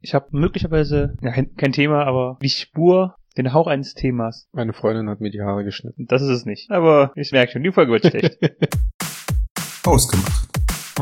Ich habe möglicherweise, ja, kein Thema, aber die Spur, den Hauch eines Themas. Meine Freundin hat mir die Haare geschnitten. Das ist es nicht. Aber ich merke schon, die Folge wird schlecht. Ausgemacht.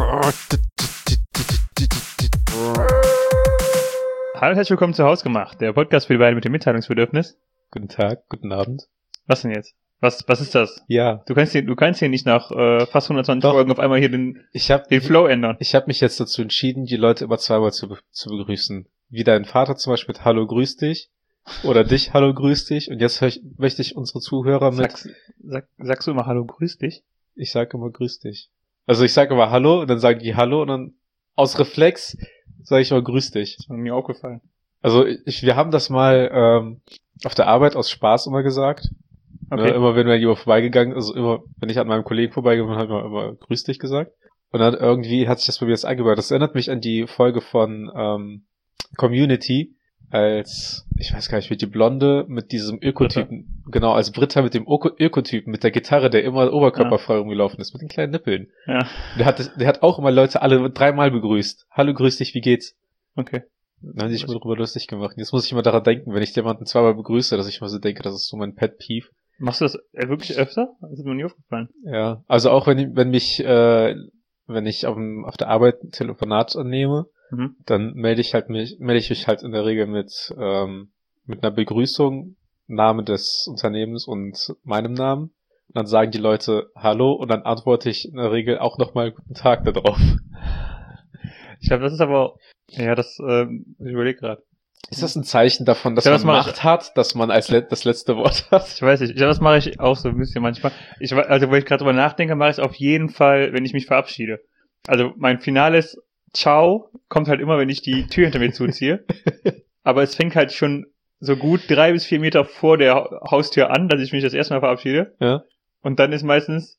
Hallo, herzlich willkommen zu Hausgemacht, der Podcast für die beiden mit dem Mitteilungsbedürfnis. Guten Tag, guten Abend. Was denn jetzt? Was ist das? Ja. Du kannst hier nicht nach fast 120 Doch. Folgen auf einmal hier den Flow ändern. Ich habe mich jetzt dazu entschieden, die Leute immer zweimal zu begrüßen. Wie dein Vater zum Beispiel mit Hallo, grüß dich. Oder dich, Hallo, grüß dich. Und jetzt möchte ich unsere Zuhörer mit... Sagst du immer Hallo, grüß dich? Ich sage immer grüß dich. Also ich sage immer Hallo und dann sagen die Hallo und dann aus Reflex sage ich immer grüß dich. Das ist mir aufgefallen. Also wir haben das mal auf der Arbeit aus Spaß immer gesagt. Okay. Ne, immer wenn jemand vorbeigegangen ist, also immer, wenn ich an meinem Kollegen vorbeigegangen bin, habe ich immer grüß dich gesagt. Und dann irgendwie hat sich das bei mir jetzt eingebaut. Das erinnert mich an die Folge von Community, als, ich weiß gar nicht, wie die Blonde mit diesem Ökotypen, genau, als Britta mit dem Ökotypen, mit der Gitarre, der immer oberkörperfrei rumgelaufen ist, mit den kleinen Nippeln. Ja. Der hat auch immer Leute alle 3-mal begrüßt. Hallo, grüß dich, wie geht's? Okay. Dann haben die sich immer darüber lustig gemacht. Jetzt muss ich immer daran denken, wenn ich jemanden 2-mal begrüße, dass ich immer so denke, das ist so mein Pet-Peeve. Machst du das wirklich öfter? Das ist mir nie aufgefallen. Ja, also auch wenn ich auf der Arbeit ein Telefonat annehme, dann melde ich mich halt in der Regel mit einer Begrüßung, Name des Unternehmens und meinem Namen. Und dann sagen die Leute Hallo und dann antworte ich in der Regel auch nochmal Guten Tag darauf. Ich glaube, das ist aber, ja, ich überlege gerade. Ist das ein Zeichen davon, dass man Macht hat, dass man das letzte Wort hat? Ich weiß nicht. Ich glaube, das mache ich auch so ein bisschen manchmal. Also, wenn ich gerade drüber nachdenke, mache ich es auf jeden Fall, wenn ich mich verabschiede. Also, mein finales Ciao kommt halt immer, wenn ich die Tür hinter mir zuziehe. Aber es fängt halt schon so gut 3 bis 4 Meter vor der Haustür an, dass ich mich das erste Mal verabschiede. Ja. Und dann ist meistens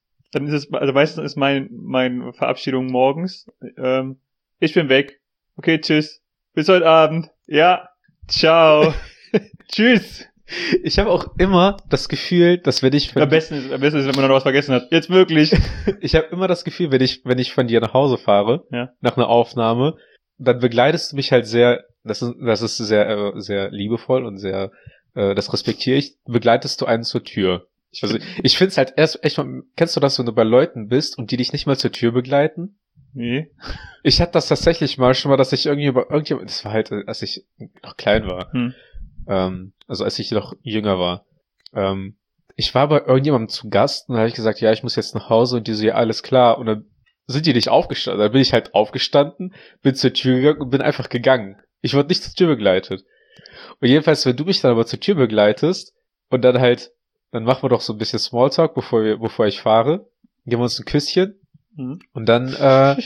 meine Verabschiedung morgens. Ich bin weg. Okay, tschüss. Bis heute Abend. Ja. Ciao. Tschüss. Ich habe auch immer das Gefühl, dass wenn ich am besten ist, wenn man noch was vergessen hat. Jetzt wirklich. Ich habe immer das Gefühl, wenn ich von dir nach Hause fahre, ja, nach einer Aufnahme, dann begleitest du mich halt sehr, das ist sehr, sehr liebevoll und sehr, das respektiere ich, begleitest du einen zur Tür. Also ich find's halt echt, kennst du das, wenn du bei Leuten bist und die dich nicht mal zur Tür begleiten? Nee. Ich hatte das tatsächlich schon mal, dass ich irgendjemand, das war halt, als ich noch klein war, also als ich noch jünger war, ich war bei irgendjemandem zu Gast und da habe ich gesagt, ja, ich muss jetzt nach Hause und die so, ja, alles klar, und dann sind die nicht aufgestanden, dann bin ich halt aufgestanden, bin zur Tür gegangen und bin einfach gegangen. Ich wurde nicht zur Tür begleitet. Und jedenfalls, wenn du mich dann aber zur Tür begleitest und dann machen wir doch so ein bisschen Smalltalk, bevor ich fahre, geben wir uns ein Küsschen. Und dann habe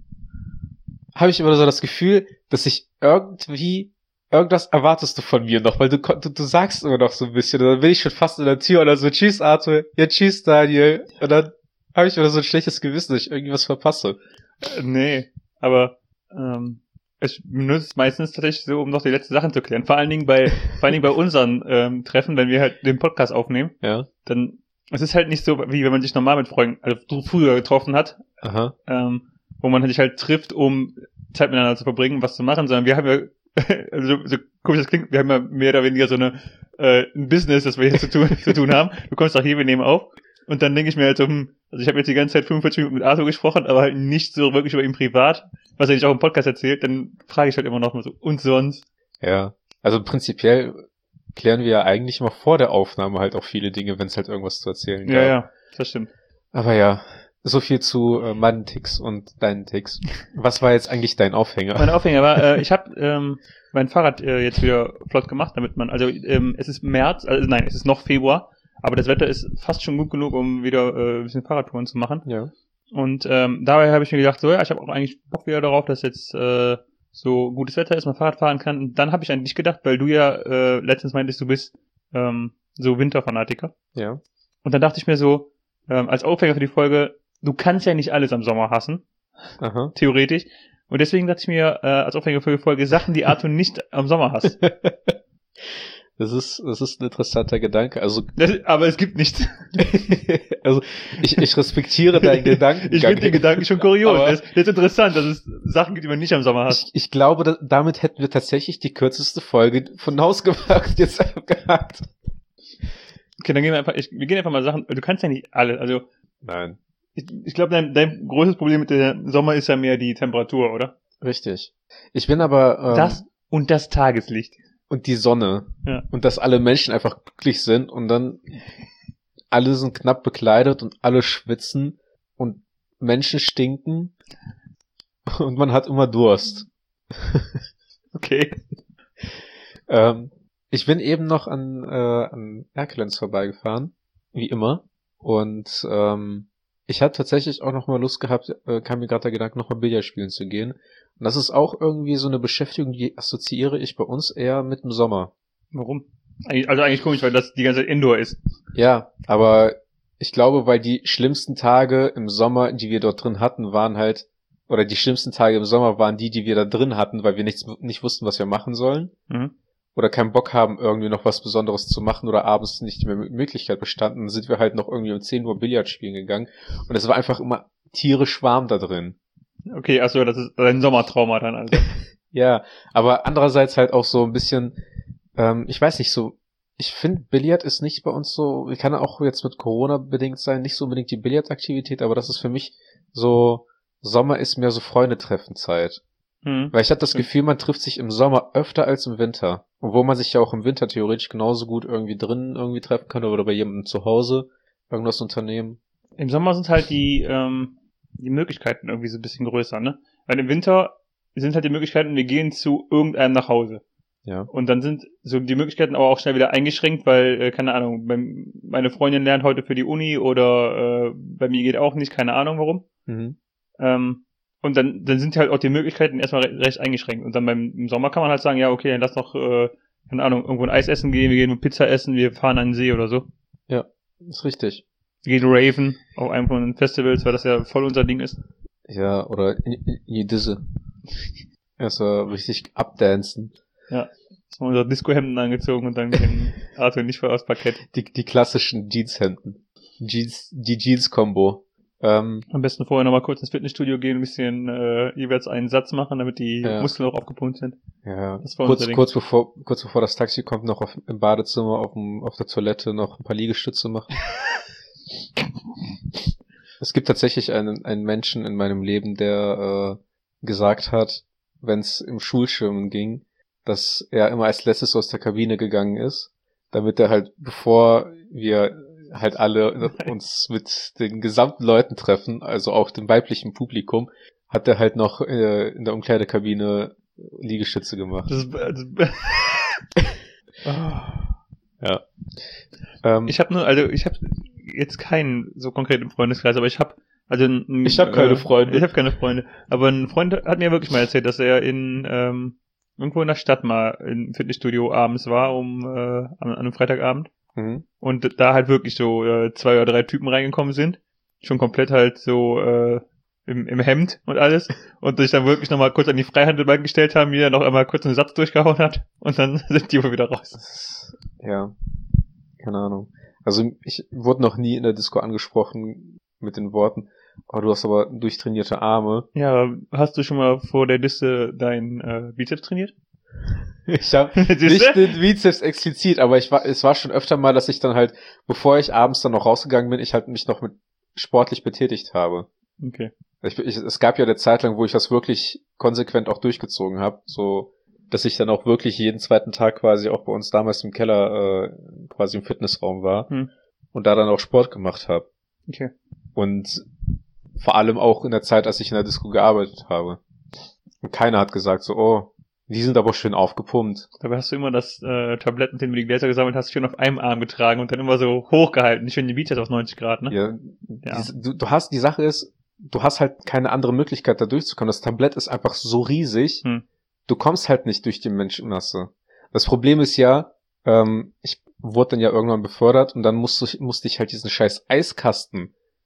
ich immer so das Gefühl, dass ich irgendwas erwartest du von mir noch, weil du sagst immer noch so ein bisschen, und dann bin ich schon fast in der Tür und dann so, tschüss Arthur, ja tschüss Daniel, und dann habe ich immer so ein schlechtes Gewissen, dass ich irgendwas verpasse. Nee, aber ich benutze es meistens tatsächlich so, um noch die letzten Sachen zu klären. Vor allen Dingen bei unseren Treffen, wenn wir halt den Podcast aufnehmen, ja, dann es ist halt nicht so, wie wenn man sich normal mit Freunden, also früher getroffen hat, wo man sich halt trifft, um Zeit miteinander zu verbringen, was zu machen, sondern wir haben ja, also so komisch das klingt, wir haben ja mehr oder weniger so ein Business, das wir hier zu tun haben. Du kommst auch hier, wir nehmen auf. Und dann denke ich mir halt so, also ich habe jetzt die ganze Zeit 45 Minuten mit Arthur gesprochen, aber halt nicht so wirklich über ihn privat, was er nicht auch im Podcast erzählt, dann frage ich halt immer noch mal so, und sonst? Ja, also prinzipiell klären wir ja eigentlich immer vor der Aufnahme halt auch viele Dinge, wenn es halt irgendwas zu erzählen gibt. Ja, das stimmt. Aber ja, so viel zu meinen Ticks und deinen Ticks. Was war jetzt eigentlich dein Aufhänger? Mein Aufhänger war, ich habe mein Fahrrad jetzt wieder flott gemacht, damit man, also es ist März, also nein, es ist noch Februar, aber das Wetter ist fast schon gut genug, um wieder ein bisschen Fahrradtouren zu machen. Ja. Und dabei habe ich mir gedacht, so ja, ich habe auch eigentlich Bock wieder darauf, dass jetzt so gutes Wetter ist, man Fahrrad fahren kann. Und dann habe ich an dich gedacht, weil du ja letztens meintest, du bist so Winterfanatiker. Ja. Und dann dachte ich mir so, als Aufhänger für die Folge, du kannst ja nicht alles am Sommer hassen. Aha. Theoretisch. Und deswegen dachte ich mir, als Aufhänger für die Folge, Sachen, die Arthur nicht am Sommer hasst. Das ist ein interessanter Gedanke. Also, aber es gibt nichts. Also, ich respektiere deinen Gedanken. Ich finde den Gedanken schon kurios. Das ist interessant, dass es Sachen gibt, die man nicht im Sommer hat. Ich glaube, damit hätten wir tatsächlich die kürzeste Folge von Hausgemacht jetzt gehabt. Okay, dann wir gehen einfach mal Sachen, du kannst ja nicht alle, also. Nein. Ich glaube, dein großes Problem mit dem Sommer ist ja mehr die Temperatur, oder? Richtig. Ich bin aber, das und das Tageslicht. Und die Sonne. Ja. Und dass alle Menschen einfach glücklich sind und dann alle sind knapp bekleidet und alle schwitzen und Menschen stinken und man hat immer Durst. Okay. Ich bin eben noch an Erkelenz vorbeigefahren, wie immer. Und ich hatte tatsächlich auch noch mal Lust gehabt, kam mir gerade der Gedanke, noch mal Billard spielen zu gehen. Und das ist auch irgendwie so eine Beschäftigung, die assoziiere ich bei uns eher mit dem Sommer. Warum? Also eigentlich komisch, weil das die ganze Zeit Indoor ist. Ja, aber ich glaube, weil die schlimmsten Tage im Sommer, die wir dort drin hatten, waren halt, oder die schlimmsten Tage im Sommer waren die wir da drin hatten, weil wir nicht wussten, was wir machen sollen. Mhm. Oder keinen Bock haben, irgendwie noch was Besonderes zu machen oder abends nicht mehr Möglichkeit bestanden, dann sind wir halt noch irgendwie um 10 Uhr Billard spielen gegangen und es war einfach immer tierisch warm da drin. Okay, also das ist ein Sommertrauma dann also. Ja, aber andererseits halt auch so ein bisschen, ich weiß nicht, so, ich finde Billard ist nicht bei uns so, kann auch jetzt mit Corona bedingt sein, nicht so unbedingt die Billardaktivität, aber das ist für mich so, Sommer ist mehr so Freundetreffenzeit. Weil ich habe das Gefühl, man trifft sich im Sommer öfter als im Winter. Obwohl man sich ja auch im Winter theoretisch genauso gut irgendwie drinnen irgendwie treffen kann oder bei jemandem zu Hause irgendwas unternehmen. Im Sommer sind halt die Möglichkeiten irgendwie so ein bisschen größer, ne? Weil im Winter sind halt die Möglichkeiten, wir gehen zu irgendeinem nach Hause. Ja. Und dann sind so die Möglichkeiten aber auch schnell wieder eingeschränkt, weil, keine Ahnung, meine Freundin lernt heute für die Uni oder bei mir geht auch nicht, keine Ahnung warum. Mhm. Und dann sind halt auch die Möglichkeiten erstmal recht eingeschränkt. Und dann im Sommer kann man halt sagen, ja, okay, dann lass doch, keine Ahnung, irgendwo ein Eis essen gehen, wir gehen Pizza essen, wir fahren an den See oder so. Ja, ist richtig. Wir gehen raven auf einem von den Festivals, weil das ja voll unser Ding ist. Ja, oder in die Disse. Erstmal richtig abdancen. Ja, jetzt haben wir unsere Disco-Hemden angezogen und dann gehen Arthur nicht voll aufs Parkett. Die klassischen Jeans-Hemden. Die Jeans-Kombo. Am besten vorher nochmal kurz ins Fitnessstudio gehen, ein bisschen jeweils einen Satz machen, damit die Muskeln auch aufgepumpt sind. Ja, kurz bevor das Taxi kommt, noch im Badezimmer auf der Toilette noch ein paar Liegestütze machen. Es gibt tatsächlich einen Menschen in meinem Leben, der gesagt hat, wenn es im Schulschwimmen ging, dass er immer als letztes aus der Kabine gegangen ist, damit er halt, bevor wir halt alle uns mit den gesamten Leuten treffen, also auch dem weiblichen Publikum, hat er halt noch in der Umkleidekabine Liegestütze gemacht. Ja. Ich habe jetzt keinen so konkreten Freundeskreis, aber ich habe keine Freunde. Ich habe keine Freunde. Aber ein Freund hat mir wirklich mal erzählt, dass er irgendwo in der Stadt mal im Fitnessstudio abends war, an einem Freitagabend. Mhm. Und da halt wirklich so 2 oder 3 Typen reingekommen sind. Schon komplett halt so im Hemd und alles. Und sich dann wirklich nochmal kurz an die Freihandelbank gestellt haben, mir noch einmal kurz einen Satz durchgehauen hat. Und dann sind die wohl wieder raus. Ja, keine Ahnung. Also ich wurde noch nie in der Disco angesprochen mit den Worten, oh, du hast aber durchtrainierte Arme. Ja, hast du schon mal vor der Liste deinen Bizeps trainiert? Ich habe nicht den Bizeps explizit, aber es war schon öfter mal, dass ich dann halt, bevor ich abends dann noch rausgegangen bin, ich halt mich noch mit sportlich betätigt habe. Okay. Es gab ja eine Zeit lang, wo ich das wirklich konsequent auch durchgezogen habe, so dass ich dann auch wirklich jeden zweiten Tag quasi auch bei uns damals im Keller quasi im Fitnessraum war und da dann auch Sport gemacht habe. Okay. Und vor allem auch in der Zeit, als ich in der Disco gearbeitet habe. Und keiner hat gesagt so, oh, die sind aber schön aufgepumpt. Dabei hast du immer das Tablett, mit dem du die Gläser gesammelt hast, schön auf einem Arm getragen und dann immer so hochgehalten. Schön die Bizeps auf 90 Grad, ne? Ja. Die Sache ist, du hast halt keine andere Möglichkeit, da durchzukommen. Das Tablett ist einfach so riesig. Du kommst halt nicht durch die Menschenmasse. Das Problem ist ja, ich wurde dann ja irgendwann befördert und dann musste ich halt diesen scheiß Eiskasten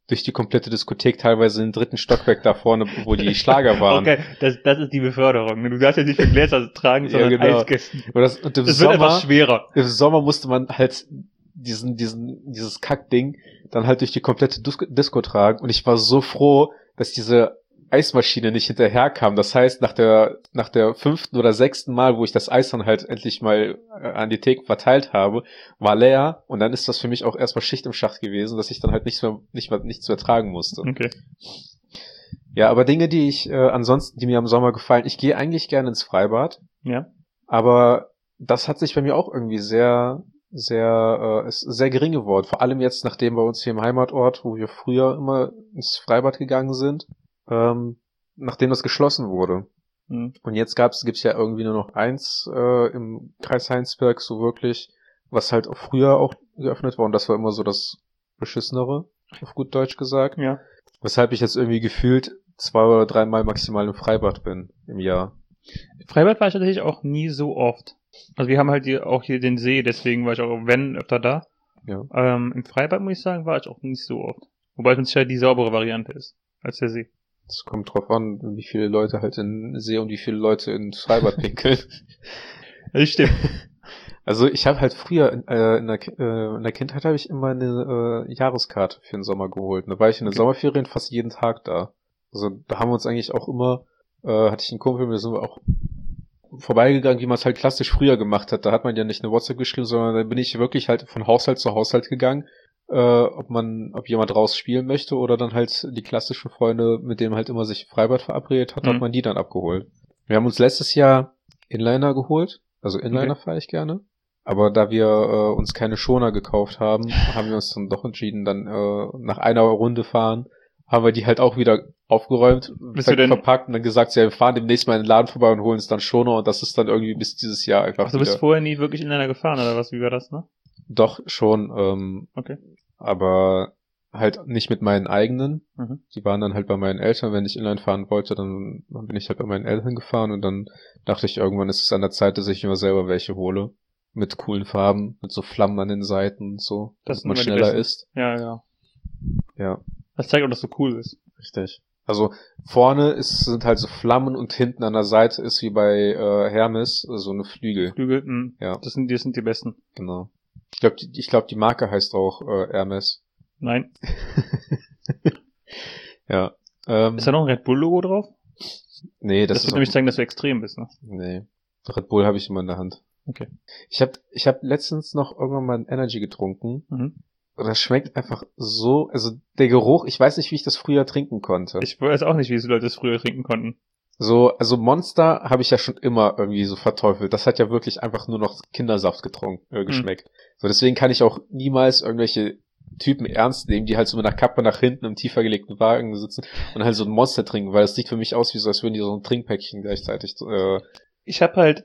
durch die komplette Diskothek, teilweise im 3. Stockwerk da vorne, wo die Schlager waren. Okay, das ist die Beförderung. Du darfst ja nicht mit Gläser tragen, sondern genau. Eiskästen. Das wird etwas schwerer. Im Sommer musste man halt dieses Kackding dann halt durch die komplette Disco tragen und ich war so froh, dass diese Eismaschine nicht hinterherkam. Das heißt, nach der 5. oder 6. Mal, wo ich das Eis dann halt endlich mal an die Theke verteilt habe, war leer und dann ist das für mich auch erstmal Schicht im Schacht gewesen, dass ich dann halt nichts mehr tragen musste. Okay. Ja, aber Dinge, die mir am Sommer gefallen, ich gehe eigentlich gerne ins Freibad. Ja. Aber das hat sich bei mir auch irgendwie ist sehr gering geworden. Vor allem jetzt, nachdem bei uns hier im Heimatort, wo wir früher immer ins Freibad gegangen sind, nachdem das geschlossen wurde. Mhm. Und jetzt gibt's ja irgendwie nur noch eins im Kreis Heinsberg, so wirklich, was halt auch früher auch geöffnet war. Und das war immer so das Beschissenere, auf gut Deutsch gesagt. Ja. Weshalb ich jetzt irgendwie gefühlt 2 oder 3 Mal maximal im Freibad bin im Jahr. Freibad war ich tatsächlich auch nie so oft. Also wir haben halt auch hier den See, deswegen war ich auch, wenn, öfter da. Ja. Im Freibad, muss ich sagen, war ich auch nicht so oft. Wobei es mit Sicherheit die saubere Variante ist, als der See. Es kommt drauf an, wie viele Leute halt in den See und wie viele Leute ins Freibad pinkeln. Das stimmt. Also ich habe halt früher, in der Kindheit habe ich immer eine Jahreskarte für den Sommer geholt. Da war ich in den Sommerferien fast jeden Tag da. Also da haben wir uns eigentlich auch immer, hatte ich einen Kumpel, wir sind auch vorbeigegangen, wie man es halt klassisch früher gemacht hat. Da hat man ja nicht eine WhatsApp geschrieben, sondern da bin ich wirklich halt von Haushalt zu Haushalt gegangen, ob jemand raus spielen möchte oder dann halt die klassischen Freunde, mit denen halt immer sich im Freibad verabredet hat, hat man die dann abgeholt. Wir haben uns letztes Jahr Inliner geholt, also Inliner fahre ich gerne. Aber da wir uns keine Schoner gekauft haben, haben wir uns dann doch entschieden, dann nach einer Runde fahren, haben wir die halt auch wieder aufgeräumt, verpackt und dann gesagt, ja, wir fahren demnächst mal in den Laden vorbei und holen uns dann Schoner und das ist dann irgendwie bis dieses Jahr einfach. Ach, du bist vorher nie wirklich Inliner gefahren oder was? Wie war das, ne? Doch, schon, okay. Aber halt nicht mit meinen eigenen. Mhm. Die waren dann halt bei meinen Eltern. Wenn ich Inline fahren wollte, dann bin ich halt bei meinen Eltern gefahren und dann dachte ich, irgendwann ist es an der Zeit, dass ich mir selber welche hole. Mit coolen Farben, mit so Flammen an den Seiten und so, dass man schneller ist. Ja. Ja. Das zeigt auch, dass du cool bist. Richtig. Also vorne sind halt so Flammen und hinten an der Seite ist wie bei Hermes so eine Flügel. Ja. Das sind die besten. Genau. Ich glaube, die Marke heißt auch Hermes. Nein. Ja. Ist da noch ein Red Bull Logo drauf? Nee, das wird nämlich zeigen, dass du extrem bist, ne? Nee. Red Bull habe ich immer in der Hand. Okay. Ich hab letztens noch irgendwann mal ein Energy getrunken. Mhm. Und das schmeckt einfach so, also der Geruch, ich weiß nicht, wie ich das früher trinken konnte. Ich weiß auch nicht, wie die Leute das früher trinken konnten. So, also Monster habe ich ja schon immer irgendwie so verteufelt. Das hat ja wirklich einfach nur noch Kindersaft geschmeckt. So, deswegen kann ich auch niemals irgendwelche Typen ernst nehmen, die halt so mit einer Kappe nach hinten im tiefer gelegten Wagen sitzen und halt so ein Monster trinken, weil das sieht für mich aus, wie so, als würden die so ein Trinkpäckchen gleichzeitig. Ich habe halt,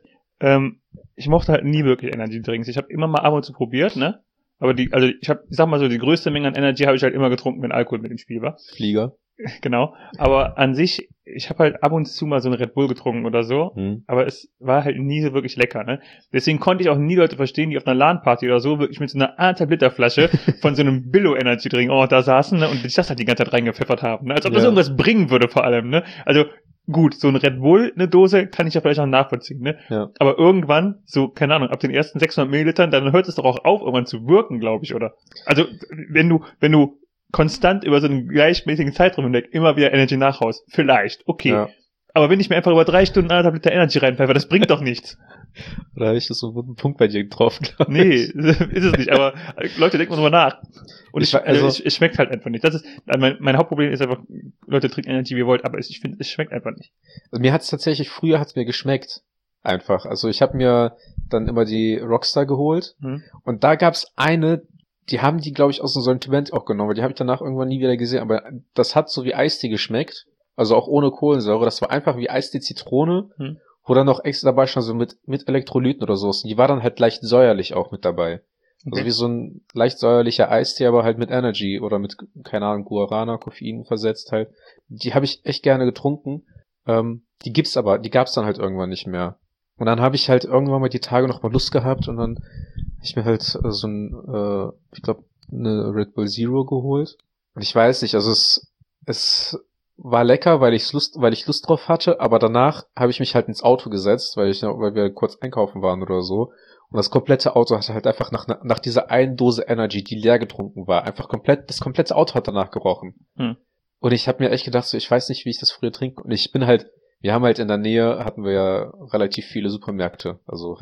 ich mochte halt nie wirklich Energy Drinks. Ich habe immer mal ab und zu probiert, ne? Aber ich sag mal so, die größte Menge an Energy habe ich halt immer getrunken, wenn Alkohol mit im Spiel war. Flieger. Genau. Aber an sich, ich habe halt ab und zu mal so einen Red Bull getrunken oder so, aber es war halt nie so wirklich lecker, ne? Deswegen konnte ich auch nie Leute verstehen, die auf einer LAN-Party oder so wirklich mit so einer 1,5 Liter Flasche von so einem Billo-Energy-Drink da saßen, ne? Und sich das halt die ganze Zeit reingepfeffert haben, ne? Als ob das irgendwas bringen würde vor allem, ne? Also, gut, so ein Red Bull, eine Dose, kann ich ja vielleicht auch nachvollziehen, ne? Ja. Aber irgendwann, so, keine Ahnung, ab den ersten 600 Millilitern, dann hört es doch auch auf, irgendwann zu wirken, glaube ich, oder? Also, wenn du konstant über so einen gleichmäßigen Zeitraum hinweg immer wieder Energy nachhaust, vielleicht, okay. Ja. Aber wenn ich mir einfach über 3 Stunden 1,5 Liter Energy reinpfeife, das bringt doch nichts. Oder habe ich das so einen guten Punkt bei dir getroffen, glaube ich. Nee, ist es nicht, aber Leute denken drüber nach. Und es schmeckt halt einfach nicht. Das ist, mein Hauptproblem ist einfach, Leute trinken Energy, wie ihr wollt, aber ich finde, es schmeckt einfach nicht. Also mir hat's tatsächlich, früher hat's mir geschmeckt. Einfach. Also ich habe mir dann immer die Rockstar geholt. Und da gab's eine, die haben die, glaube ich, aus dem Sortiment auch genommen, weil die habe ich danach irgendwann nie wieder gesehen, aber das hat so wie Eistee geschmeckt, also auch ohne Kohlensäure, das war einfach wie Eistee Zitrone, wo dann noch extra dabei stand, so mit Elektrolyten oder so, und die war dann halt leicht säuerlich auch mit dabei. Okay. Also wie so ein leicht säuerlicher Eistee, aber halt mit Energy oder mit, keine Ahnung, Guarana, Koffein versetzt halt. Die habe ich echt gerne getrunken, die gab's dann halt irgendwann nicht mehr. Und dann habe ich halt irgendwann mal die Tage noch mal Lust gehabt und dann habe ich mir halt so ein, ich glaube, eine Red Bull Zero geholt. Und ich weiß nicht, also es war lecker, weil ich Lust drauf hatte, aber danach habe ich mich halt ins Auto gesetzt, weil wir kurz einkaufen waren oder so. Und das komplette Auto hatte halt einfach nach dieser einen Dose Energy, die leer getrunken war, einfach das komplette Auto hat danach gerochen. Und ich habe mir echt gedacht, so, ich weiß nicht, wie ich das früher trinke. Und wir haben halt in der Nähe, hatten wir ja relativ viele Supermärkte,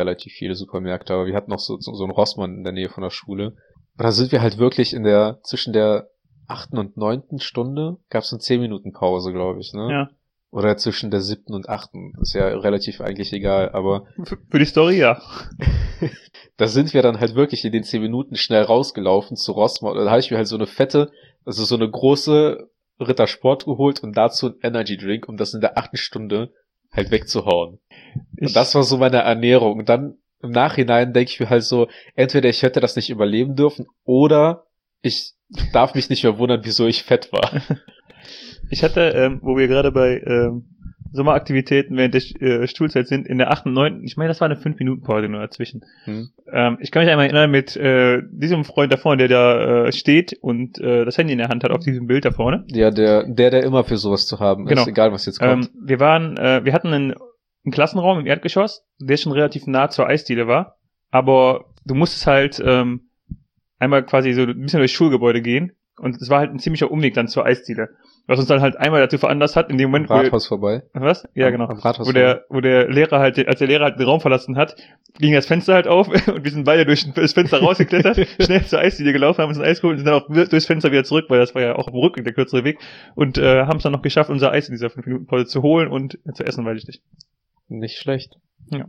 aber wir hatten noch so einen Rossmann in der Nähe von der Schule. Und da sind wir halt wirklich zwischen der 8. und 9. Stunde gab es eine 10 Minuten Pause, glaube ich, ne? Ja. Oder zwischen der 7. und 8. Ist ja relativ eigentlich egal, aber für die Story, ja. Da sind wir dann halt wirklich in den 10 Minuten schnell rausgelaufen zu Rossmann. Und da habe ich mir halt so eine große Rittersport geholt und dazu ein Energy Drink, um das in der 8. Stunde halt wegzuhauen. Und das war so meine Ernährung. Und dann im Nachhinein denke ich mir halt so, entweder ich hätte das nicht überleben dürfen oder ich darf mich nicht mehr wundern, wieso ich fett war. Ich hatte, wo wir gerade bei Sommeraktivitäten während der Schulzeit sind, in der 8. und 9., ich meine, das war eine 5-Minuten-Pause nur dazwischen. Ich kann mich einmal erinnern mit diesem Freund da vorne, der da steht und das Handy in der Hand hat auf diesem Bild da vorne. Ja, der immer für sowas zu haben ist, egal was jetzt kommt. Wir hatten einen Klassenraum im Erdgeschoss, der schon relativ nah zur Eisdiele war, aber du musstest halt einmal quasi so ein bisschen durchs Schulgebäude gehen und es war halt ein ziemlicher Umweg dann zur Eisdiele. Was uns dann halt einmal dazu veranlasst hat, in dem Moment, am Rathaus vorbei. Was? Ja, genau. Am Rathaus wo der Lehrer halt, als der Lehrer halt den Raum verlassen hat, ging das Fenster halt auf und wir sind beide durch das Fenster rausgeklettert, schnell zur Eisdiele gelaufen, haben uns ein Eis geholt und sind dann auch durchs Fenster wieder zurück, weil das war ja auch am Rückweg der kürzere Weg und haben es dann noch geschafft, unser Eis in dieser 5-Minuten-Pause zu holen und zu essen, weiß ich nicht. Nicht schlecht. Ja.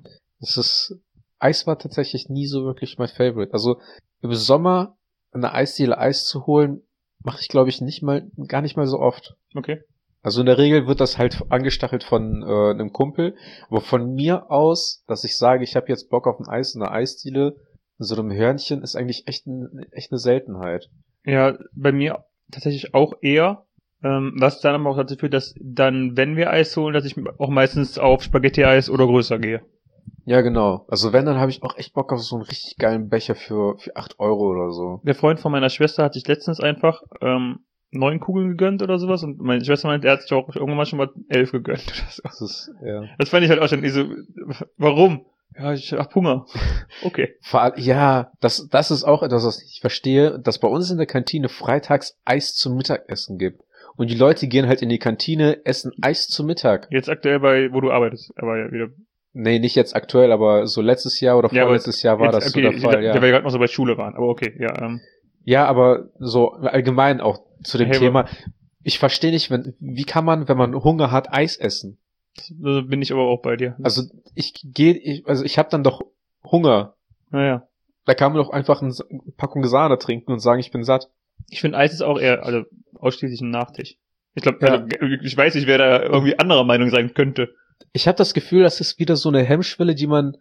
Eis war tatsächlich nie so wirklich mein Favorite. Also im Sommer in der Eisdiele Eis zu holen, mache ich, glaube ich, gar nicht mal so oft. Okay. Also in der Regel wird das halt angestachelt von einem Kumpel. Aber von mir aus, dass ich sage, ich habe jetzt Bock auf ein Eis in der Eisdiele, in so einem Hörnchen, ist eigentlich echt eine Seltenheit. Ja, bei mir tatsächlich auch eher. Was dann aber auch dazu führt, dass dann, wenn wir Eis holen, dass ich auch meistens auf Spaghetti-Eis oder größer gehe. Ja, genau. Also wenn, dann habe ich auch echt Bock auf so einen richtig geilen Becher für 8 Euro oder so. Der Freund von meiner Schwester hat sich letztens einfach 9 Kugeln gegönnt oder sowas und meine Schwester meint, er hat sich auch irgendwann mal schon mal 11 gegönnt oder so. Das fand ich halt auch schon so, warum? Ja, ich hab Hunger. Okay. Ja, das ist auch etwas, was ich verstehe, dass bei uns in der Kantine freitags Eis zum Mittagessen gibt. Und die Leute gehen halt in die Kantine, essen Eis zum Mittag. Jetzt aktuell wo du arbeitest, aber ja wieder. Nee, nicht jetzt aktuell, aber so letztes Jahr oder vorletztes Jahr war das so der Fall, ja. Der wir gerade noch so bei Schule waren, aber okay, ja. Ja, aber so allgemein auch zu dem Thema. Ich verstehe nicht, wie kann man, wenn man Hunger hat, Eis essen? Da bin ich aber auch bei dir. Also ich habe dann doch Hunger. Naja. Da kann man doch einfach eine Packung Sahne trinken und sagen, ich bin satt. Ich finde, Eis ist auch eher, ausschließlich ein Nachtisch. Ich glaube, ich weiß nicht, wer da irgendwie anderer Meinung sein könnte. Ich habe das Gefühl, das ist wieder so eine Hemmschwelle, die man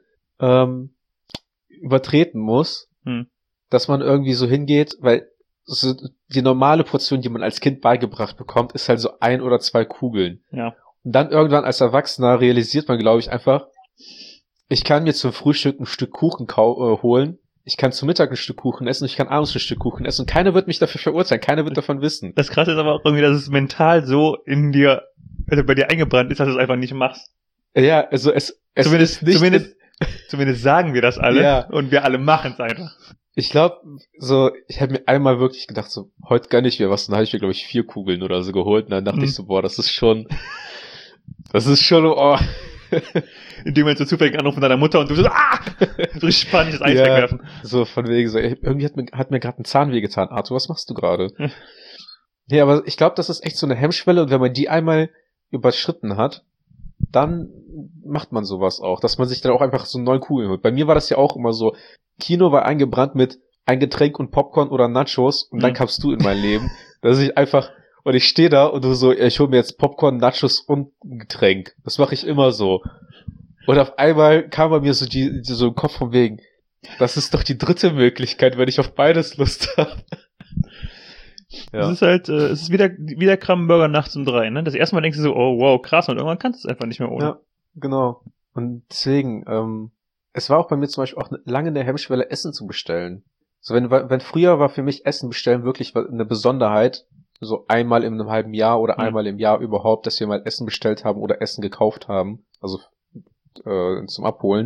übertreten muss, dass man irgendwie so hingeht, weil so die normale Portion, die man als Kind beigebracht bekommt, ist halt so 1 oder 2 Kugeln. Ja. Und dann irgendwann als Erwachsener realisiert man, glaube ich, einfach, ich kann mir zum Frühstück ein Stück Kuchen holen, ich kann zum Mittag ein Stück Kuchen essen, ich kann abends ein Stück Kuchen essen und keiner wird mich dafür verurteilen, keiner wird davon wissen. Das Krasse ist aber auch irgendwie, dass es mental so in dir, also bei dir eingebrannt ist, dass du es einfach nicht machst. Ja, also zumindest sagen wir das alle und wir alle machen es einfach. Ich glaube, ich habe mir einmal wirklich gedacht, so, heute gönn ich mir was, und dann habe ich mir, glaube ich, 4 Kugeln oder so geholt und dann dachte ich so, boah, das ist schon, oh. In dem Moment so zufällig Anruf von deiner Mutter und du so, richtig panisches Eis wegwerfen. So von wegen so, irgendwie hat mir gerade ein Zahn wehgetan. Arthur, was machst du gerade? Ja, aber ich glaube, das ist echt so eine Hemmschwelle und wenn man die einmal überschritten hat, dann macht man sowas auch, dass man sich dann auch einfach so 9 Kugeln holt. Bei mir war das ja auch immer so, Kino war eingebrannt mit ein Getränk und Popcorn oder Nachos und dann kamst du in mein Leben, dass ich einfach, und ich stehe da und du so, ich hol mir jetzt Popcorn, Nachos und ein Getränk. Das mache ich immer so. Und auf einmal kam bei mir so so im Kopf von wegen, das ist doch die dritte Möglichkeit, wenn ich auf beides Lust habe. Ja. Es ist halt, es ist wieder Krabbenburger nachts um 3, ne? Das erste Mal denkst du so, oh wow, krass, und irgendwann kannst du es einfach nicht mehr ohne. Ja, genau. Und deswegen, es war auch bei mir zum Beispiel auch lange eine Hemmschwelle, Essen zu bestellen. So, wenn früher war für mich Essen bestellen wirklich eine Besonderheit, so einmal in einem halben Jahr oder einmal im Jahr überhaupt, dass wir mal Essen bestellt haben oder Essen gekauft haben. Also zum Abholen.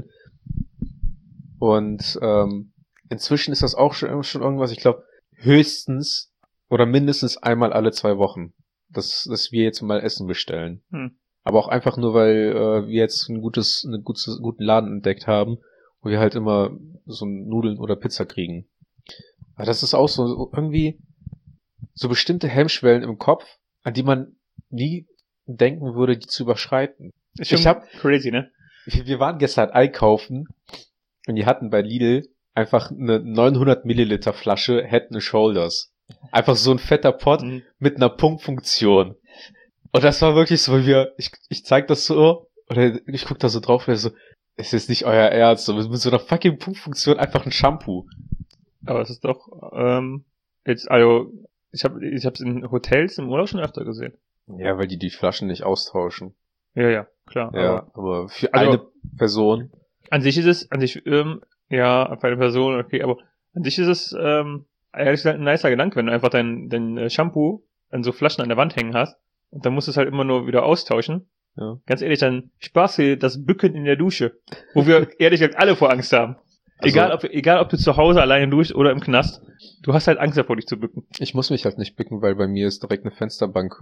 Und inzwischen ist das auch schon irgendwas, ich glaube, höchstens oder mindestens einmal alle 2 Wochen, dass wir jetzt mal Essen bestellen. Aber auch einfach nur, weil wir jetzt einen guten Laden entdeckt haben, wo wir halt immer so Nudeln oder Pizza kriegen. Aber das ist auch so irgendwie so bestimmte Hemmschwellen im Kopf, an die man nie denken würde, die zu überschreiten. Ich hab crazy, ne? Wir waren gestern einkaufen und die hatten bei Lidl einfach eine 900 Milliliter Flasche Head and Shoulders. Einfach so ein fetter Pot mit einer Punktfunktion. Und das war wirklich so, ich zeig das so, oder ich guck da so drauf, und so, es ist nicht euer Ernst, so, mit so einer fucking Punktfunktion einfach ein Shampoo. Aber es ist doch, jetzt, also, ich hab's in Hotels im Urlaub schon öfter gesehen. Ja, weil die Flaschen nicht austauschen. Ja, klar. Ja, aber für eine Person. An sich ist es, ja, für eine Person, okay, aber an sich ist es, ehrlich gesagt ein nicer Gedanke, wenn du einfach dein Shampoo an so Flaschen an der Wand hängen hast und dann musst du es halt immer nur wieder austauschen. Ja. Ganz ehrlich, dann sparst du das Bücken in der Dusche, wo wir ehrlich gesagt alle vor Angst haben. Also, egal ob du zu Hause alleine duschst oder im Knast, du hast halt Angst davor, dich zu bücken. Ich muss mich halt nicht bücken, weil bei mir ist direkt eine Fensterbank